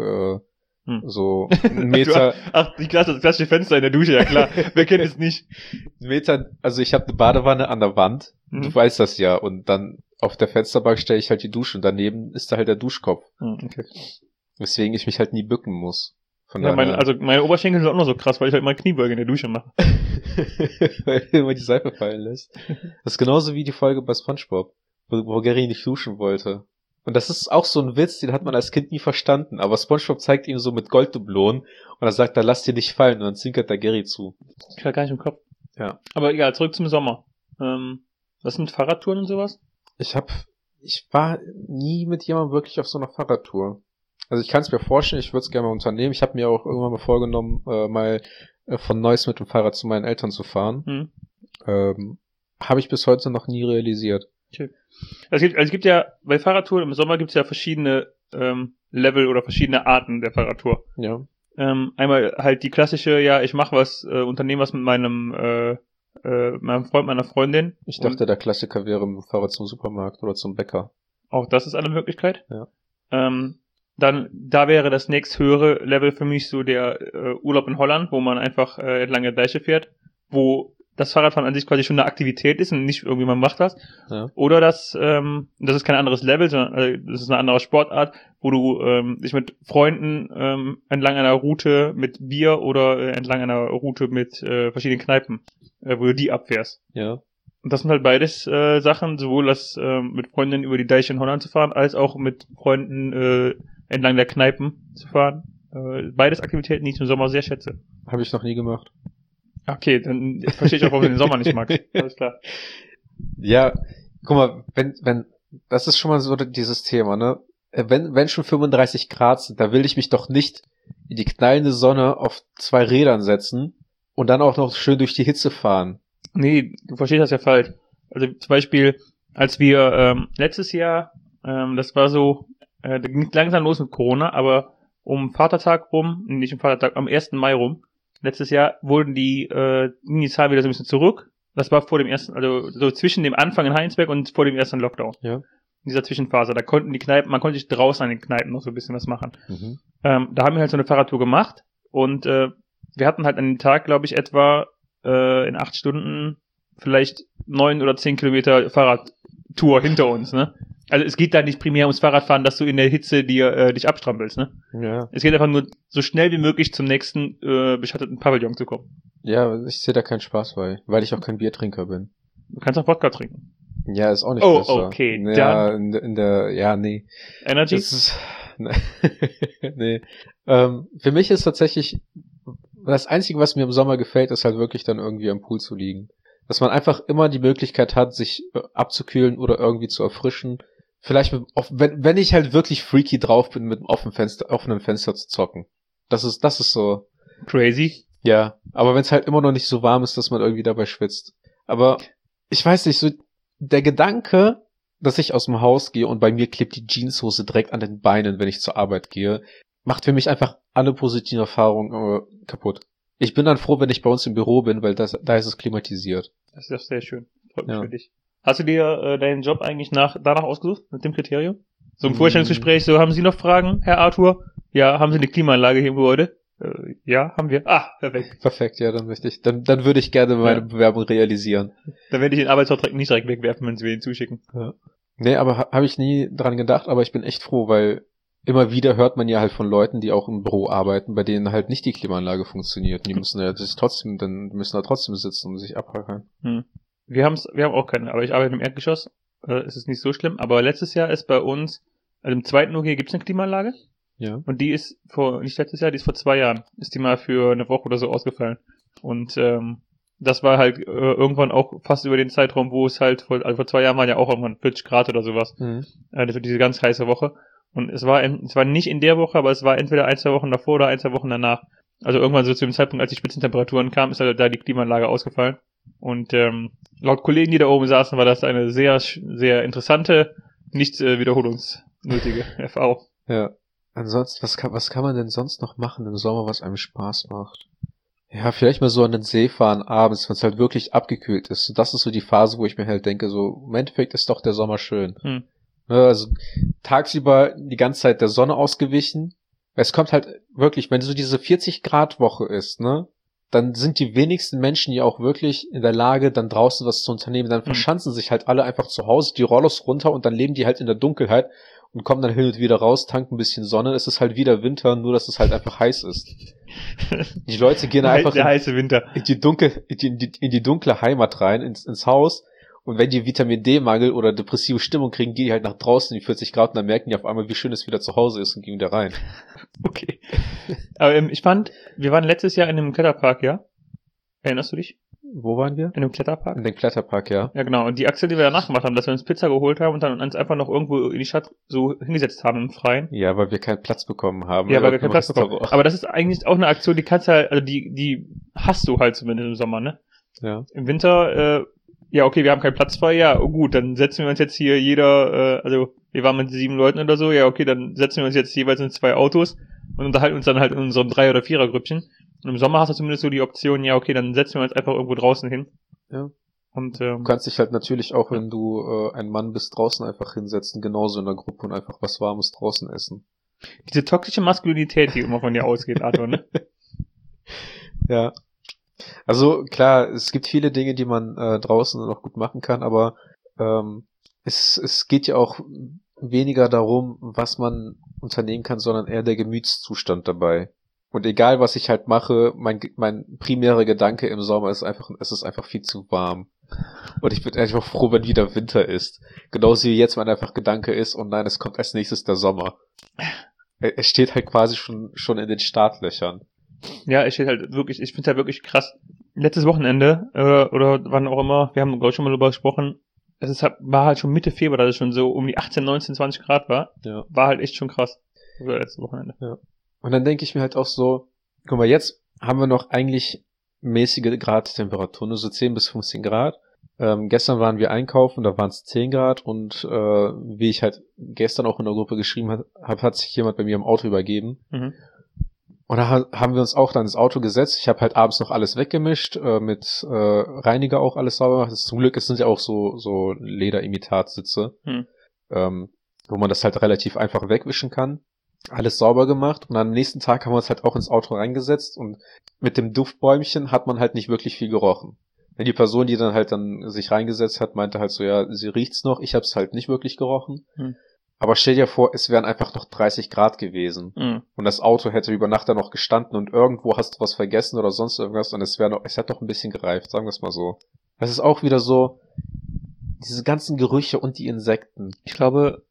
so ein Meter. Die klassische Fenster in der Dusche, ja klar. Wer kennt es nicht? Meter, also ich habe eine Badewanne an der Wand, du weißt das ja, und dann auf der Fensterbank stelle ich halt die Dusche und daneben ist da halt der Duschkopf. Okay. Weswegen ich mich halt nie bücken muss. Ja, meine Oberschenkel sind auch noch so krass, weil ich halt mal Kniebeuge in der Dusche mache. Weil du immer die Seife fallen lässt. Das ist genauso wie die Folge bei SpongeBob, wo Gary nicht duschen wollte. Und das ist auch so ein Witz, den hat man als Kind nie verstanden. Aber SpongeBob zeigt ihm so mit Golddublonen und er sagt, da lass dir nicht fallen. Und dann zwinkert der Gary zu. Ich war gar nicht im Kopf. Ja. Aber egal, zurück zum Sommer. Was sind Fahrradtouren und sowas? Ich war nie mit jemandem wirklich auf so einer Fahrradtour. Also ich kann es mir vorstellen, ich würde es gerne mal unternehmen. Ich habe mir auch irgendwann mal vorgenommen, mal von Neuss mit dem Fahrrad zu meinen Eltern zu fahren. Habe ich bis heute noch nie realisiert. Okay. Es gibt ja, bei Fahrradtouren im Sommer gibt es ja verschiedene Level oder verschiedene Arten der Fahrradtour. Ja. Einmal halt die klassische, ja, ich mache was, unternehme was mit meinem Freund, meiner Freundin. Ich dachte, der Klassiker wäre mit dem Fahrrad zum Supermarkt oder zum Bäcker. Auch das ist eine Möglichkeit. Ja. Dann, da wäre das nächsthöhere Level für mich so der Urlaub in Holland, wo man einfach entlang der Deiche fährt, wo das Fahrradfahren an sich quasi schon eine Aktivität ist und nicht irgendwie man macht was. Ja. Oder das ist kein anderes Level, sondern das ist eine andere Sportart, wo du dich mit Freunden entlang einer Route mit Bier oder entlang einer Route mit verschiedenen Kneipen, wo du die abfährst. Ja. Und das sind halt beides Sachen, sowohl das mit Freundinnen über die Deiche in Holland zu fahren, als auch mit Freunden entlang der Kneipen zu fahren. Beides Aktivitäten, die ich im Sommer sehr schätze. Habe ich noch nie gemacht. Okay, dann verstehe ich auch, warum du den Sommer nicht magst. Alles klar. Ja, guck mal, wenn das ist schon mal so dieses Thema, ne? Wenn schon 35 Grad sind, da will ich mich doch nicht in die knallende Sonne auf 2 Rädern setzen und dann auch noch schön durch die Hitze fahren. Nee, du verstehst das ja falsch. Also zum Beispiel, als wir letztes Jahr, das war so, da ging es langsam los mit Corona, aber um Vatertag rum, nicht um Vatertag, am 1. Mai rum, letztes Jahr ging die Zahl wieder so ein bisschen zurück. Das war vor dem ersten, also so zwischen dem Anfang in Heinsberg und vor dem ersten Lockdown. Ja. In dieser Zwischenphase. Da konnten die Kneipen, man konnte sich draußen an den Kneipen noch so ein bisschen was machen. Da haben wir halt so eine Fahrradtour gemacht und wir hatten halt an dem Tag, glaube ich, etwa in 8 Stunden vielleicht 9 oder 10 Kilometer Fahrradtour hinter uns, ne? Also es geht da nicht primär ums Fahrradfahren, dass du in der Hitze dich abstrampelst, ne? Ja. Es geht einfach nur so schnell wie möglich zum nächsten beschatteten Pavillon zu kommen. Ja, ich sehe da keinen Spaß bei, weil ich auch kein Biertrinker bin. Du kannst auch Wodka trinken. Ja, ist auch nicht besser. Oh, okay, ja, dann. Nee. Energy? Nee. Für mich ist tatsächlich das Einzige, was mir im Sommer gefällt, ist halt wirklich dann irgendwie am Pool zu liegen. Dass man einfach immer die Möglichkeit hat, sich abzukühlen oder irgendwie zu erfrischen. Vielleicht wenn ich halt wirklich freaky drauf bin, mit einem offenen Fenster zu zocken. Das ist so crazy. Ja, aber wenn es halt immer noch nicht so warm ist, dass man irgendwie dabei schwitzt. Aber ich weiß nicht, so der Gedanke, dass ich aus dem Haus gehe und bei mir klebt die Jeanshose direkt an den Beinen, wenn ich zur Arbeit gehe, macht für mich einfach alle positiven Erfahrungen kaputt. Ich bin dann froh, wenn ich bei uns im Büro bin, weil da ist es klimatisiert. Das ist doch sehr schön. Freut mich für dich. Hast du dir deinen Job eigentlich danach ausgesucht, mit dem Kriterium? So im Vorstellungsgespräch, so, haben Sie noch Fragen, Herr Arthur? Ja, haben Sie eine Klimaanlage hier im Gebäude? Ja, haben wir. Ah, perfekt. Perfekt, ja, dann würde ich gerne meine Bewerbung realisieren. Dann werde ich den Arbeitsvertrag nicht direkt wegwerfen, wenn Sie mir den zuschicken. Ja. Nee, aber habe ich nie dran gedacht, aber ich bin echt froh, weil immer wieder hört man ja halt von Leuten, die auch im Büro arbeiten, bei denen halt nicht die Klimaanlage funktioniert. Die müssen da trotzdem sitzen und sich abhakeln. Wir haben auch keine, aber ich arbeite im Erdgeschoss. Es ist nicht so schlimm, aber letztes Jahr ist bei uns, also im zweiten OG gibt's eine Klimaanlage. Ja. Und die ist nicht letztes Jahr, die ist vor 2 Jahren. Ist die mal für eine Woche oder so ausgefallen. Und das war halt irgendwann auch fast über den Zeitraum, wo es halt, vor 2 Jahren waren ja auch irgendwann 40 Grad oder sowas. Diese ganz heiße Woche. Und es war nicht in der Woche, aber es war entweder 1-2 Wochen davor oder 1-2 Wochen danach. Also irgendwann so zu dem Zeitpunkt, als die Spitzentemperaturen kamen, ist halt da die Klimaanlage ausgefallen. Und laut Kollegen, die da oben saßen, war das eine sehr, sehr interessante, nicht wiederholungsnötige Erfahrung. Ja. Ansonsten, was kann man denn sonst noch machen im Sommer, was einem Spaß macht? Ja, vielleicht mal so an den See fahren abends, wenn es halt wirklich abgekühlt ist. Das ist so die Phase, wo ich mir halt denke, so im Endeffekt ist doch der Sommer schön. Also tagsüber die ganze Zeit der Sonne ausgewichen. Es kommt halt wirklich, wenn so diese 40-Grad-Woche ist, ne, dann sind die wenigsten Menschen ja auch wirklich in der Lage, dann draußen was zu unternehmen. Dann verschanzen sich halt alle einfach zu Hause, die Rollos runter und dann leben die halt in der Dunkelheit und kommen dann hin und wieder raus, tanken ein bisschen Sonne. Es ist halt wieder Winter, nur dass es halt einfach heiß ist. Die Leute gehen einfach heiße Winter. in die dunkle Heimat rein, ins Haus. Und wenn die Vitamin-D-Mangel oder depressive Stimmung kriegen, gehen die halt nach draußen in die 40 Grad und dann merken die auf einmal, wie schön es wieder zu Hause ist und gehen wieder rein. Okay. Aber ich fand, wir waren letztes Jahr in einem Kletterpark, ja? Erinnerst du dich? Wo waren wir? In einem Kletterpark. In dem Kletterpark, ja. Ja, genau. Und die Aktion, die wir danach gemacht haben, dass wir uns Pizza geholt haben und dann uns einfach noch irgendwo in die Stadt so hingesetzt haben im Freien. Ja, weil wir keinen Platz bekommen haben. Ja, weil wir keinen Platz bekommen haben. Aber das ist eigentlich auch eine Aktion, die kannst du halt, also die hast du halt zumindest im Sommer, ne? Ja. Im Winter, ja, okay, wir haben keinen Platz frei, ja, oh gut, dann setzen wir uns jetzt hier also wir waren mit 7 Leuten oder so, ja, okay, dann setzen wir uns jetzt jeweils in 2 Autos und unterhalten uns dann halt in unserem 3- oder 4er-Grüppchen. Und im Sommer hast du zumindest so die Option, ja, okay, dann setzen wir uns einfach irgendwo draußen hin. Ja. Und du kannst dich halt natürlich auch, wenn du ein Mann bist, draußen einfach hinsetzen, genauso in der Gruppe und einfach was Warmes draußen essen. Diese toxische Maskulinität, die immer von dir ausgeht, Arthur, ne? Ja. Also klar, es gibt viele Dinge, die man draußen noch gut machen kann, aber es geht ja auch weniger darum, was man unternehmen kann, sondern eher der Gemütszustand dabei. Und egal, was ich halt mache, mein primärer Gedanke im Sommer ist einfach, es ist einfach viel zu warm. Und ich bin einfach froh, wenn wieder Winter ist. Genauso wie jetzt mein einfach Gedanke ist, und nein, es kommt als nächstes der Sommer. Es steht halt quasi schon in den Startlöchern. Ja, es steht halt wirklich, ich finde es halt wirklich krass. Letztes Wochenende, oder wann auch immer, wir haben glaube ich schon mal darüber gesprochen, war halt schon Mitte Februar, dass es schon so um die 18, 19, 20 Grad war. Ja. War halt echt schon krass. Letztes Wochenende. Ja. Und dann denke ich mir halt auch so, guck mal, jetzt haben wir noch eigentlich mäßige Gradtemperaturen, so 10 bis 15 Grad. Gestern waren wir einkaufen, da waren es 10 Grad und wie ich halt gestern auch in der Gruppe geschrieben habe, hat sich jemand bei mir im Auto übergeben. Und da haben wir uns auch dann ins Auto gesetzt. Ich habe halt abends noch alles weggemischt, mit Reiniger auch alles sauber gemacht. Zum Glück, es sind ja auch so Lederimitatsitze, wo man das halt relativ einfach wegwischen kann. Alles sauber gemacht und am nächsten Tag haben wir uns halt auch ins Auto reingesetzt und mit dem Duftbäumchen hat man halt nicht wirklich viel gerochen. Die Person, die dann sich reingesetzt hat, meinte halt so, ja, sie riecht's noch, ich hab's halt nicht wirklich gerochen. Aber stell dir vor, es wären einfach noch 30 Grad gewesen. Und das Auto hätte über Nacht dann noch gestanden und irgendwo hast du was vergessen oder sonst irgendwas und es hat noch ein bisschen gereift, sagen wir es mal so. Das ist auch wieder so, diese ganzen Gerüche und die Insekten. Ich glaube,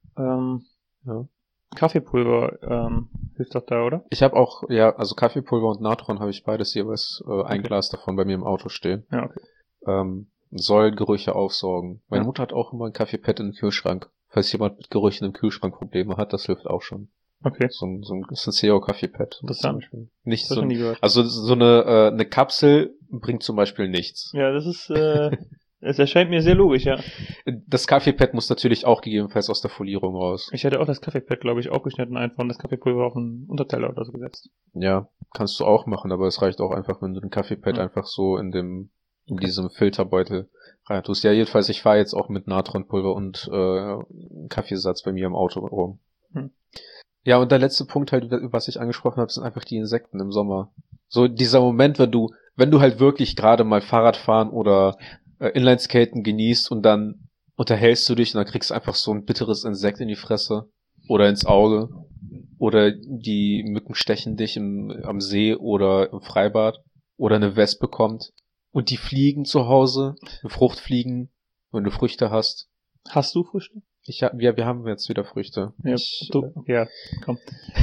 Kaffeepulver hilft doch da, oder? Ich habe auch, ja, also Kaffeepulver und Natron habe ich beides jeweils ein Glas davon bei mir im Auto stehen. Ja, okay. Soll Gerüche aufsaugen. Meine Mutter hat auch immer ein Kaffeepad im Kühlschrank. Falls jemand mit Gerüchen im Kühlschrank Probleme hat, das hilft auch schon. Okay. So ein Senseo-Kaffeepad. Interessant. Nicht so, also so eine Kapsel bringt zum Beispiel nichts. Ja, das ist Es erscheint mir sehr logisch, ja. Das Kaffeepad muss natürlich auch gegebenenfalls aus der Folierung raus. Ich hätte auch das Kaffeepad, glaube ich, aufgeschnitten, einfach und das Kaffeepulver auf einen Unterteller oder so gesetzt. Ja, kannst du auch machen, aber es reicht auch einfach, wenn du den Kaffeepad einfach so in diesem Filterbeutel rein tust. Ja, jedenfalls, ich fahre jetzt auch mit Natronpulver und Kaffeesatz bei mir im Auto rum. Ja, und der letzte Punkt halt, was ich angesprochen habe, sind einfach die Insekten im Sommer. So dieser Moment, wenn du halt wirklich gerade mal Fahrrad fahren oder Inlineskaten genießt und dann unterhältst du dich und dann kriegst du einfach so ein bitteres Insekt in die Fresse oder ins Auge oder die Mücken stechen dich am See oder im Freibad oder eine Wespe kommt und die fliegen zu Hause, Fruchtfliegen, wenn du Früchte hast. Hast du Früchte? Wir haben jetzt wieder Früchte. Ja, komm.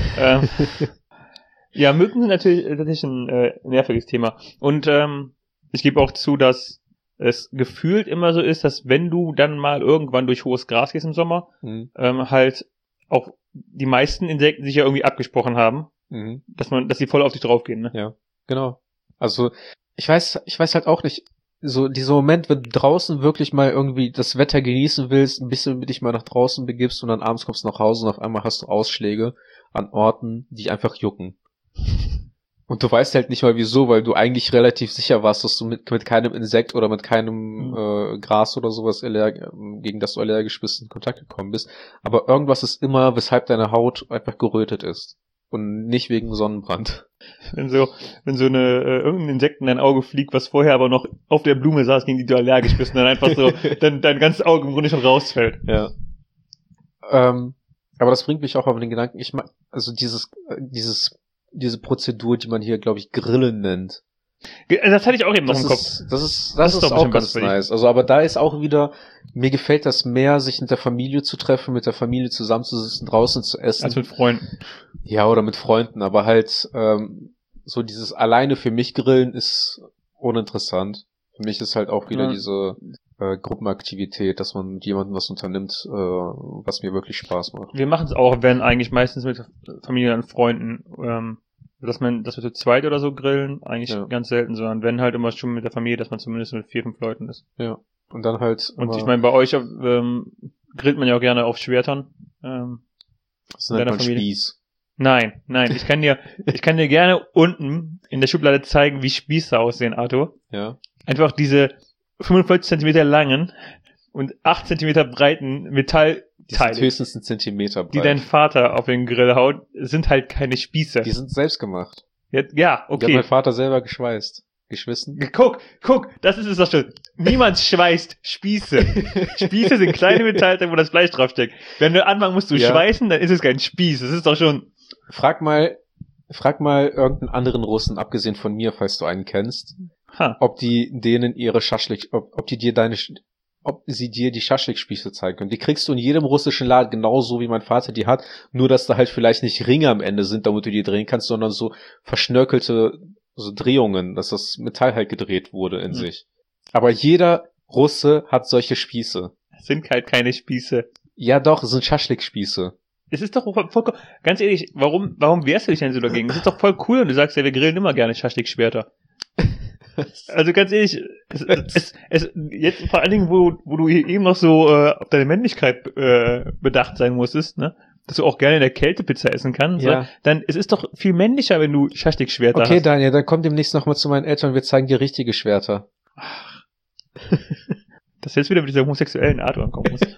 Ja, Mücken sind natürlich ein nerviges Thema. Und ich gebe auch zu, dass es gefühlt immer so ist, dass wenn du dann mal irgendwann durch hohes Gras gehst im Sommer, halt auch die meisten Insekten sich ja irgendwie abgesprochen haben, dass die voll auf dich draufgehen, ne? Ja, genau. Also ich weiß halt auch nicht, so dieser Moment, wenn du draußen wirklich mal irgendwie das Wetter genießen willst, ein bisschen dich mal nach draußen begibst und dann abends kommst du nach Hause und auf einmal hast du Ausschläge an Orten, die einfach jucken. Und du weißt halt nicht mal wieso, weil du eigentlich relativ sicher warst, dass du mit keinem Insekt oder mit keinem Gras oder sowas gegen das du allergisch bist, in Kontakt gekommen bist. Aber irgendwas ist immer, weshalb deine Haut einfach gerötet ist. Und nicht wegen Sonnenbrand. Wenn so irgendein Insekt in dein Auge fliegt, was vorher aber noch auf der Blume saß, gegen die du allergisch bist, und dann einfach so dein ganzes Auge im Grunde schon rausfällt. Ja. Aber das bringt mich auch auf den Gedanken, ich meine, also diese Prozedur, die man hier, glaube ich, Grillen nennt. Das hatte ich auch eben noch im Kopf. Das ist auch ganz nice. Also, aber da ist auch wieder, mir gefällt das mehr, sich mit der Familie zu treffen, mit der Familie zusammenzusitzen, draußen zu essen. Als mit Freunden. Ja, oder mit Freunden, aber halt, so dieses alleine für mich Grillen ist uninteressant. Für mich ist halt auch wieder diese Gruppenaktivität, dass man mit jemandem was unternimmt, was mir wirklich Spaß macht. Wir machen es auch, wenn eigentlich meistens mit Familie und Freunden, dass wir zu zweit oder so grillen, eigentlich ganz selten, sondern wenn halt immer schon mit der Familie, dass man zumindest mit 4, 5 Leuten ist. Ja. Und dann halt. Und ich meine, bei euch grillt man ja auch gerne auf Schwertern. Das nennt man Spieß. Nein, ich kann dir gerne unten in der Schublade zeigen, wie Spieße aussehen, Arthur. Ja. Einfach diese 45 Zentimeter langen und 8 Zentimeter breiten Metallteile. Die sind höchstens einen Zentimeter breit. Die dein Vater auf den Grill haut, sind halt keine Spieße. Die sind selbst gemacht. Ja, okay. Die hat mein Vater selber geschwissen. Guck, das ist es doch schon. Niemand schweißt Spieße. Spieße sind kleine Metallteile, wo das Fleisch draufsteckt. Wenn du anfangen musst, schweißen, dann ist es kein Spieß. Das ist doch schon... Frag mal irgendeinen anderen Russen, abgesehen von mir, falls du einen kennst, ob sie dir die Schaschlik-Spieße zeigen können. Die kriegst du in jedem russischen Laden genauso, wie mein Vater die hat, nur dass da halt vielleicht nicht Ringe am Ende sind, damit du die drehen kannst, sondern so verschnörkelte so Drehungen, dass das Metall halt gedreht wurde in sich. Aber jeder Russe hat solche Spieße. Das sind halt keine Spieße. Ja doch, es sind Schaschlik-Spieße. Es ist doch vollkommen, ganz ehrlich, warum wehrst du dich denn so dagegen? Das ist doch voll cool und du sagst ja, wir grillen immer gerne Schaschlik-Schwerter. Also ganz ehrlich, jetzt vor allen Dingen, wo du eben noch so auf deine Männlichkeit bedacht sein musstest, ne? Dass du auch gerne in der Kälte Pizza essen kannst, ja. Dann es ist doch viel männlicher, wenn du Schaschlik-Schwerter hast. Okay, Daniel, dann komm demnächst nochmal zu meinen Eltern und wir zeigen dir richtige Schwerter. Ach. Dass jetzt wieder mit dieser homosexuellen Art ankommen muss.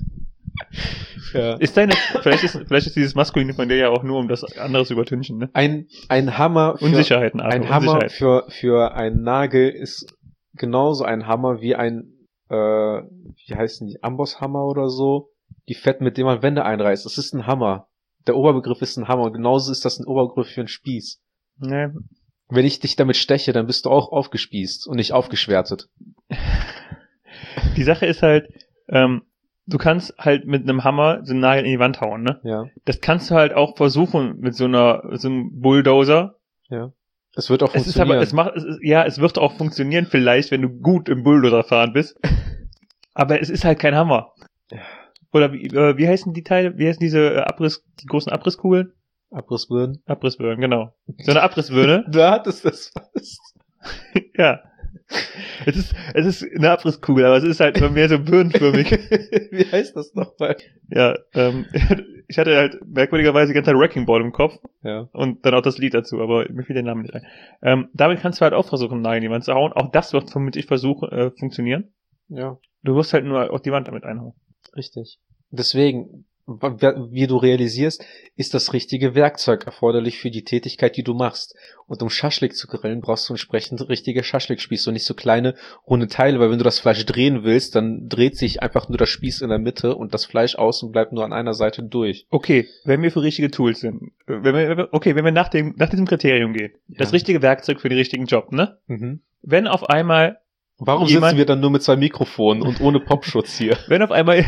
Ja. Vielleicht ist dieses Maskuline von dir ja auch nur, um das andere zu übertünchen, ne? Ein Hammer Unsicherheiten, Hammer für einen Nagel ist genauso ein Hammer wie ein, wie heißen die, Ambosshammer oder so, die Fett, mit dem man Wände einreißt. Das ist ein Hammer. Der Oberbegriff ist ein Hammer und genauso ist das ein Oberbegriff für einen Spieß. Nee. Wenn ich dich damit steche, dann bist du auch aufgespießt und nicht aufgeschwärtet. Die Sache ist halt, du kannst halt mit einem Hammer so einen Nagel in die Wand hauen, ne? Ja. Das kannst du halt auch versuchen mit so einem Bulldozer. Ja. Es wird auch funktionieren. Es wird auch funktionieren vielleicht, wenn du gut im Bulldozer fahren bist. Aber es ist halt kein Hammer. Ja. Oder wie heißen die Teile? Wie heißen diese die großen Abrisskugeln? Abrissbirnen, genau. So eine Abrissbirne. Da hattest du das fast. Ja. Es ist eine Abrisskugel, aber es ist halt immer mehr so birnenförmig. Wie heißt das nochmal? Ja, ich hatte halt merkwürdigerweise die ganze Zeit Wrecking Ball im Kopf. Ja. Und dann auch das Lied dazu, aber mir fiel der Name nicht ein. Damit kannst du halt auch versuchen, Nagel in die Wand zu hauen. Auch das wird vermutlich funktionieren. Ja. Du wirst halt nur auf die Wand damit einhauen. Richtig. Deswegen, wie du realisierst, ist das richtige Werkzeug erforderlich für die Tätigkeit, die du machst. Und um Schaschlik zu grillen, brauchst du entsprechend richtige Schaschlikspieße und nicht so kleine, runde Teile, weil wenn du das Fleisch drehen willst, dann dreht sich einfach nur der Spieß in der Mitte und das Fleisch außen bleibt nur an einer Seite durch. Okay, wenn wir für richtige Tools sind, wenn wir nach diesem Kriterium gehen, das richtige Werkzeug für den richtigen Job, ne? Mhm. Wenn auf einmal Warum sitzen wir dann nur mit 2 Mikrofonen und ohne Popschutz hier? Wenn auf einmal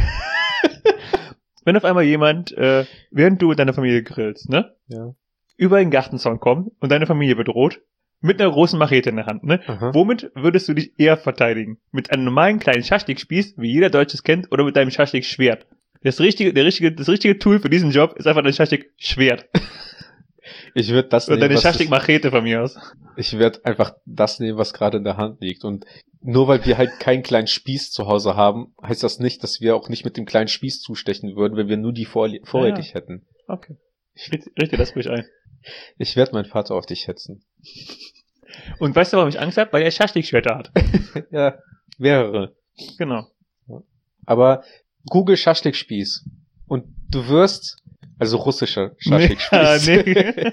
jemand, während du mit deiner Familie grillst, ne? Ja. Über den Gartenzaun kommt und deine Familie bedroht, mit einer großen Machete in der Hand, ne? Aha. Womit würdest du dich eher verteidigen? Mit einem normalen kleinen Schaschlikspieß, wie jeder Deutsche es kennt, oder mit deinem Schaschlikschwert? Das richtige Tool für diesen Job ist einfach dein Schaschlikschwert. Ich würde das nehmen. Oder deine Schaschlikmachete von mir aus. Ich werde einfach das nehmen, was gerade in der Hand liegt. Und nur weil wir halt keinen kleinen Spieß zu Hause haben, heißt das nicht, dass wir auch nicht mit dem kleinen Spieß zustechen würden, wenn wir nur die vorrätig hätten. Okay. Ich richte das ruhig ein. Ich werde meinen Vater auf dich hetzen. Und weißt du, warum ich Angst habe? Weil er Schaschlikschwerter hat. Ja, mehrere. Genau. Aber Google Schaschlikspieß. Und du wirst, also russischer Schaschlikspieß. Nee.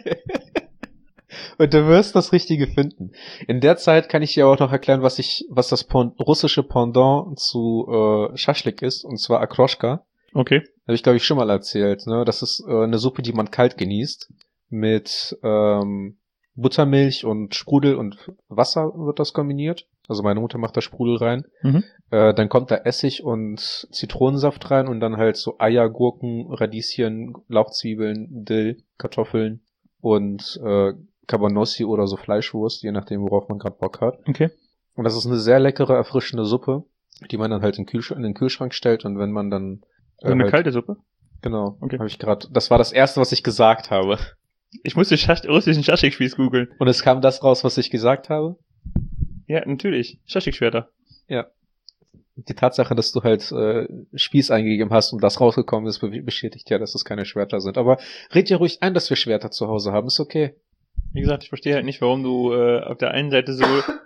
Und du wirst das Richtige finden. In der Zeit kann ich dir auch noch erklären, was das russische Pendant zu Schaschlik ist, und zwar Akroschka. Okay. Habe ich, glaube ich, schon mal erzählt. Ne? Das ist eine Suppe, die man kalt genießt. Mit Buttermilch und Sprudel und Wasser wird das kombiniert. Also meine Mutter macht da Sprudel rein. Mhm. Dann kommt da Essig und Zitronensaft rein und dann halt so Eier, Gurken, Radieschen, Lauchzwiebeln, Dill, Kartoffeln und Cabanossi oder so Fleischwurst, je nachdem, worauf man gerade Bock hat. Okay. Und das ist eine sehr leckere, erfrischende Suppe, die man dann halt in den Kühlschrank stellt und wenn man dann eine halt, kalte Suppe? Genau. Okay. Habe ich gerade. Das war das Erste, was ich gesagt habe. Ich musste russischen Schaschlikspieß googeln. Und es kam das raus, was ich gesagt habe? Ja, natürlich. Schaschlikschwerter. Ja. Die Tatsache, dass du halt Spieß eingegeben hast und das rausgekommen ist, bestätigt ja, dass es keine Schwerter sind. Aber red dir ruhig ein, dass wir Schwerter zu Hause haben. Ist okay. Wie gesagt, ich verstehe halt nicht, warum du auf der einen Seite so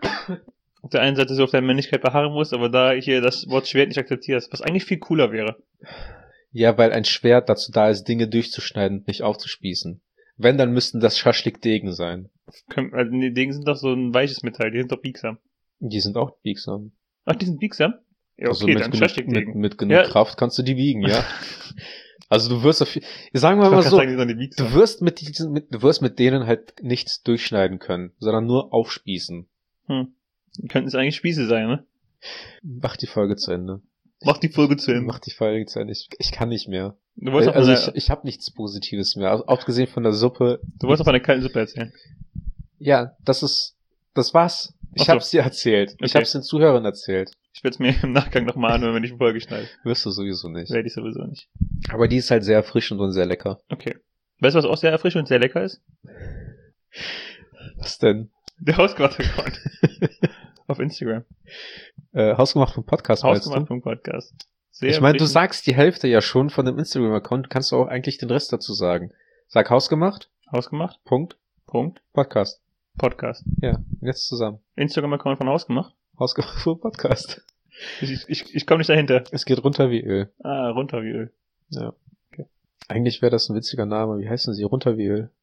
auf deine Männlichkeit beharren musst, aber da hier das Wort Schwert nicht akzeptierst, was eigentlich viel cooler wäre. Ja, weil ein Schwert dazu da ist, Dinge durchzuschneiden, nicht aufzuspießen. Wenn, dann müssten das Schaschlik-Degen sein. Also die Degen sind doch so ein weiches Metall, die sind doch biegsam. Die sind auch biegsam. Ach, die sind biegsam? Ja, also okay, dann Schaschlik-Degen. Mit genug Kraft kannst du die wiegen, ja. Also du wirst sagen wir mal so, du wirst mit denen halt nichts durchschneiden können, sondern nur aufspießen. Könnten es eigentlich Spieße sein, ne? Mach die Folge zu Ende. Mach die Folge zu Ende. Ich kann nicht mehr. Ich habe nichts Positives mehr. Also, abgesehen von der Suppe. Du wolltest auch von der kalten Suppe erzählen. Ja, das war's. Ich hab's dir erzählt. Okay. Ich hab's den Zuhörern erzählt. Ich werde es mir im Nachgang nochmal anhören, wenn ich eine Folge schneide. Wirst du sowieso nicht. Werde ich sowieso nicht. Aber die ist halt sehr erfrischend und sehr lecker. Okay. Weißt du, was auch sehr erfrischend und sehr lecker ist? Was denn? Der Hausgemacht-Account. Auf Instagram. Hausgemacht vom Podcast, meinst du? Hausgemacht vom Podcast. Sehr ich meine, du sagst die Hälfte ja schon von dem Instagram-Account, kannst du auch eigentlich den Rest dazu sagen. Sag Hausgemacht. Hausgemacht. Punkt. Podcast. Ja, jetzt zusammen. Instagram-Account von Hausgemacht. Hausgemacht vom Podcast. Ich komme nicht dahinter. Es geht runter wie Öl. Ah, runter wie Öl. Ja. Okay. Eigentlich wäre das ein witziger Name. Wie heißen sie? Runter wie Öl.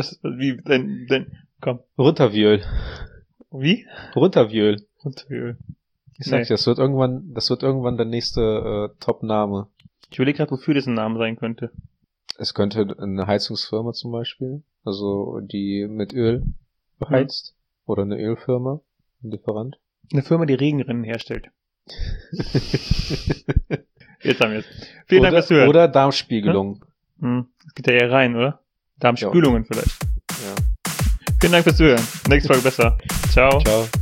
Komm. Runter wie Öl. Wie? Runter wie Öl. Runter wie Öl. Ich sag dir, das wird irgendwann der nächste Top-Name. Ich überlege gerade, wofür das ein Name sein könnte. Es könnte eine Heizungsfirma zum Beispiel, also die mit Öl beheizt. Oder eine Ölfirma, ein Lieferant. Eine Firma, die Regenrinnen herstellt. Jetzt haben wir es. Vielen Dank fürs Zuhören. Oder Darmspiegelung. Das geht ja eher rein, oder? Darmspülungen vielleicht. Ja. Vielen Dank fürs Zuhören. Nächste Folge besser. Ciao. Ciao.